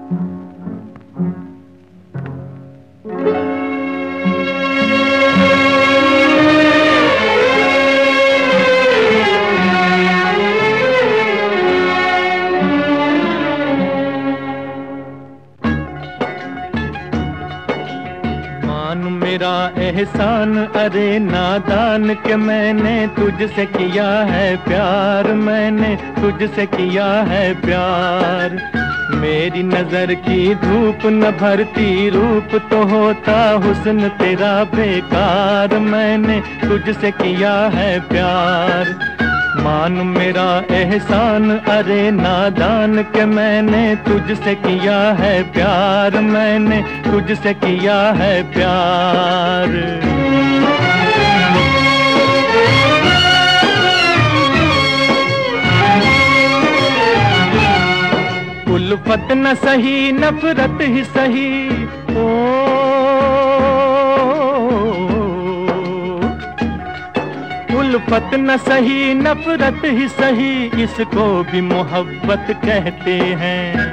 मेरा एहसान अरे नादान के मैंने तुझसे किया है प्यार, मैंने तुझसे किया है प्यार। मेरी नजर की धूप न भरती रूप तो होता हुस्न तेरा बेकार, मैंने तुझसे किया है प्यार। मान मेरा एहसान अरे नादान के मैंने तुझसे किया है प्यार, मैंने तुझसे किया है प्यार। उल्फत न सही नफरत ही सही, उल्फत न सही नफरत ही सही, इसको भी मोहब्बत कहते हैं।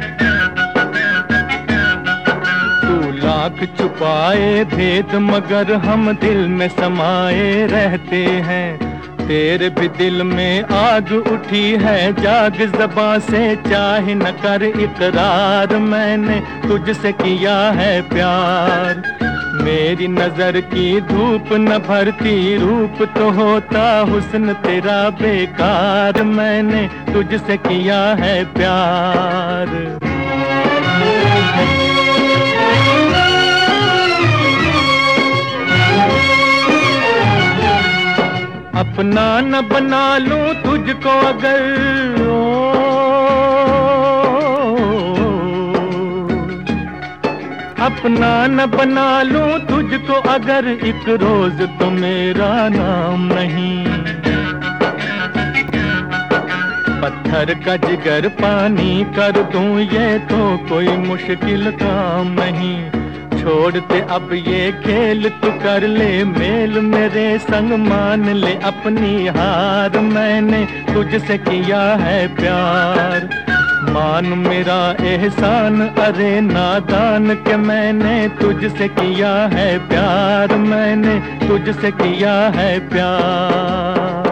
तू लाख छुपाए भेद मगर हम दिल में समाये रहते हैं। तेरे भी दिल में आग उठी है जाग ज़बां से चाहे न कर इकरार, मैंने तुझसे किया है प्यार। मेरी नजर की धूप न भरती रूप तो होता हुस्न तेरा बेकार, मैंने तुझसे किया है प्यार। अपना न बना लूं तुझको अगर, अपना न बना लूं तुझको अगर एक रोज तो मेरा नाम नहीं। पत्थर का जिगर पानी कर दूं ये तो कोई मुश्किल काम नहीं। छोड़ते अब ये खेल तू कर ले मेल मेरे संग मान ले अपनी हार, मैंने तुझसे किया है प्यार। मान मेरा एहसान अरे नादान के मैंने तुझसे किया है प्यार, मैंने तुझसे किया है प्यार।